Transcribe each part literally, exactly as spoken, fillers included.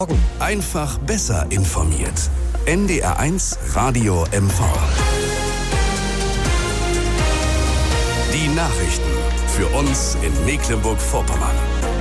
Einfach besser informiert. N D R eins Radio M V. Die Nachrichten für uns in Mecklenburg-Vorpommern.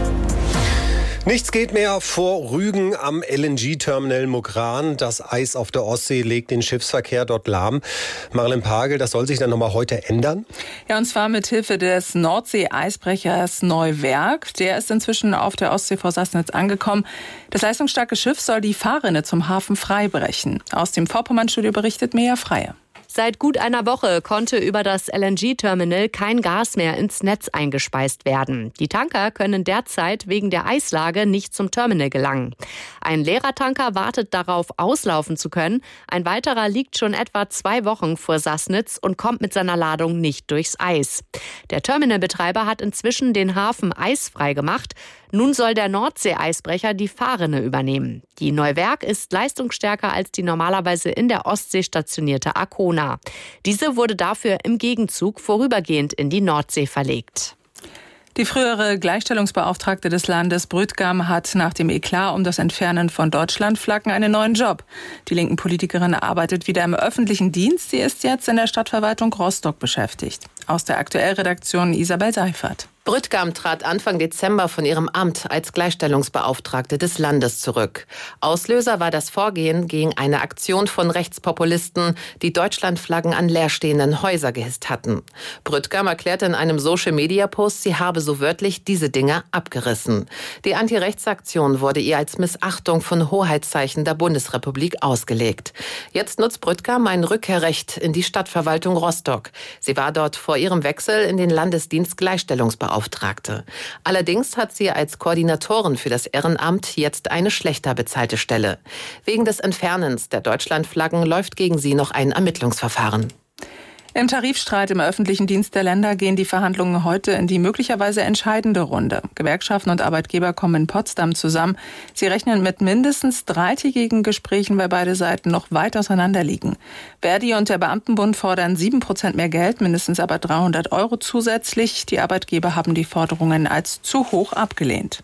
Nichts geht mehr vor Rügen am L N G-Terminal Mukran. Das Eis auf der Ostsee legt den Schiffsverkehr dort lahm. Marlen Pagel, das soll sich dann nochmal heute ändern? Ja, und zwar mit Hilfe des Nordsee-Eisbrechers Neuwerk. Der ist inzwischen auf der Ostsee vor Sassnitz angekommen. Das leistungsstarke Schiff soll die Fahrrinne zum Hafen freibrechen. Aus dem Vorpommern-Studio berichtet Mia Freie. Seit gut einer Woche konnte über das L N G-Terminal kein Gas mehr ins Netz eingespeist werden. Die Tanker können derzeit wegen der Eislage nicht zum Terminal gelangen. Ein leerer Tanker wartet darauf, auslaufen zu können. Ein weiterer liegt schon etwa zwei Wochen vor Sassnitz und kommt mit seiner Ladung nicht durchs Eis. Der Terminalbetreiber hat inzwischen den Hafen eisfrei gemacht. Nun soll der Nordsee-Eisbrecher die Fahrrinne übernehmen. Die Neuwerk ist leistungsstärker als die normalerweise in der Ostsee stationierte Arkona. Diese wurde dafür im Gegenzug vorübergehend in die Nordsee verlegt. Die frühere Gleichstellungsbeauftragte des Landes Brüttgam hat nach dem Eklat um das Entfernen von Deutschlandflaggen einen neuen Job. Die linken Politikerin arbeitet wieder im öffentlichen Dienst. Sie ist jetzt in der Stadtverwaltung Rostock beschäftigt. Aus der Aktuellredaktion Isabel Seifert. Brüttgam trat Anfang Dezember von ihrem Amt als Gleichstellungsbeauftragte des Landes zurück. Auslöser war das Vorgehen gegen eine Aktion von Rechtspopulisten, die Deutschlandflaggen an leerstehenden Häuser gehisst hatten. Brüttgam erklärte in einem Social-Media-Post, sie habe so wörtlich diese Dinge abgerissen. Die Anti-Rechts-Aktion wurde ihr als Missachtung von Hoheitszeichen der Bundesrepublik ausgelegt. Jetzt nutzt Brüttgam ein Rückkehrrecht in die Stadtverwaltung Rostock. Sie war dort vor ihrem Wechsel in den Landesdienst Gleichstellungsbeauftragte. Allerdings hat sie als Koordinatorin für das Ehrenamt jetzt eine schlechter bezahlte Stelle. Wegen des Entfernens der Deutschlandflaggen läuft gegen sie noch ein Ermittlungsverfahren. Im Tarifstreit im öffentlichen Dienst der Länder gehen die Verhandlungen heute in die möglicherweise entscheidende Runde. Gewerkschaften und Arbeitgeber kommen in Potsdam zusammen. Sie rechnen mit mindestens dreitägigen Gesprächen, weil beide Seiten noch weit auseinander liegen. Verdi und der Beamtenbund fordern sieben Prozent mehr Geld, mindestens aber dreihundert Euro zusätzlich. Die Arbeitgeber haben die Forderungen als zu hoch abgelehnt.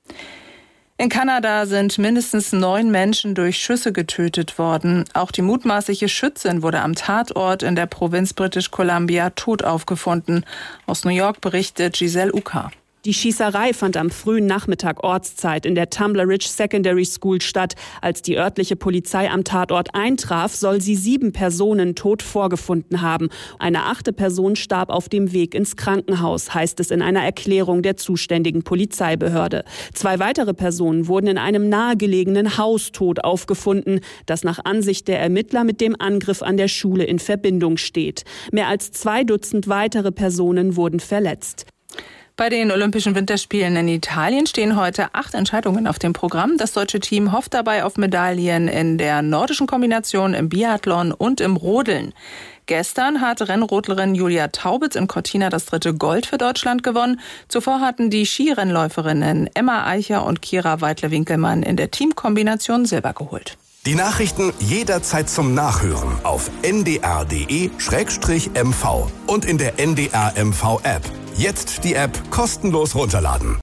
In Kanada sind mindestens neun Menschen durch Schüsse getötet worden. Auch die mutmaßliche Schützin wurde am Tatort in der Provinz British Columbia tot aufgefunden. Aus New York berichtet Giselle Uka. Die Schießerei fand am frühen Nachmittag Ortszeit in der Tumbler Ridge Secondary School statt. Als die örtliche Polizei am Tatort eintraf, soll sie sieben Personen tot vorgefunden haben. Eine achte Person starb auf dem Weg ins Krankenhaus, heißt es in einer Erklärung der zuständigen Polizeibehörde. Zwei weitere Personen wurden in einem nahegelegenen Haus tot aufgefunden, das nach Ansicht der Ermittler mit dem Angriff an der Schule in Verbindung steht. Mehr als zwei Dutzend weitere Personen wurden verletzt. Bei den Olympischen Winterspielen in Italien stehen heute acht Entscheidungen auf dem Programm. Das deutsche Team hofft dabei auf Medaillen in der nordischen Kombination, im Biathlon und im Rodeln. Gestern hat Rennrodlerin Julia Taubitz in Cortina das dritte Gold für Deutschland gewonnen. Zuvor hatten die Skirennläuferinnen Emma Eicher und Kira Weidle-Winkelmann in der Teamkombination Silber geholt. Die Nachrichten jederzeit zum Nachhören auf n d r punkt d e slash m v und in der N D R M V App. Jetzt die App kostenlos runterladen.